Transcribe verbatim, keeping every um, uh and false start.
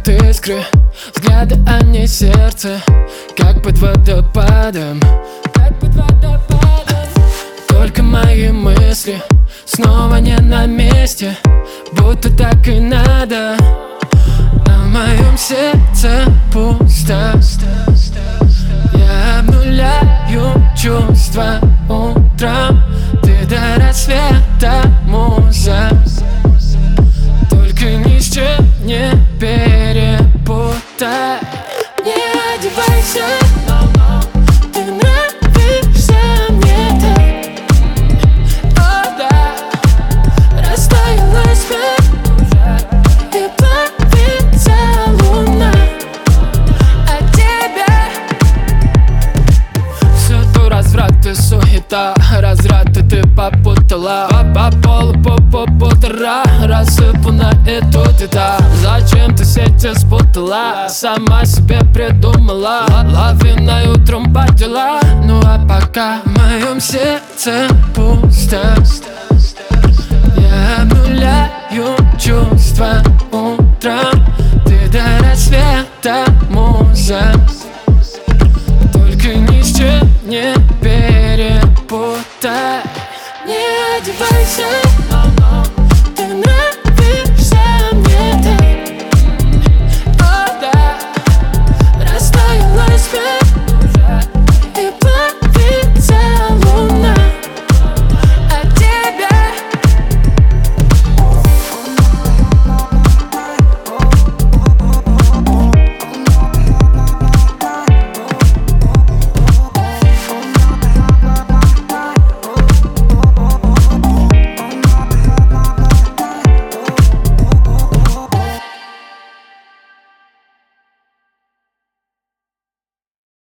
сверкают искры, взгляды, а не сердце, как под водопадом, как под водопадом. Только мои мысли снова не на месте, будто так и надо. А в моем сердце пусто. Я обнуляю чувства утром, ты до рассвета муза. Только ни с чем не перепутай. Не одевайся, ты нравишься мне так. О да, растаялась вверх и плавится луна от тебя. Всюду разврат и суета, развраты ты попутала. По полу по по полтора рассыпана и тут и та. Зачем ты сети спутала? Сама себе придумала. Лавиной утром по дела. Ну а пока в моем сердце пусто.